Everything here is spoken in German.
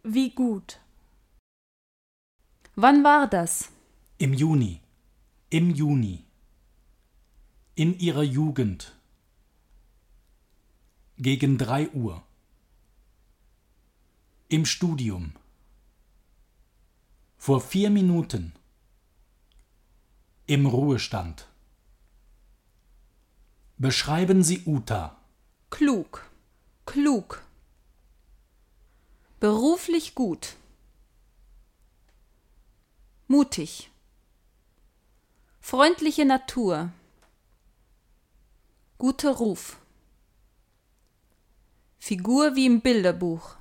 wie gut. Wann war das? Im Juni. Im Juni. In ihrer Jugend. Gegen 3 Uhr. Im Studium. Vor 4 Minuten. Im Ruhestand. Beschreiben Sie Uta. Klug, klug. Beruflich gut. Mutig. Freundliche Natur. Guter Ruf. Figur wie im Bilderbuch.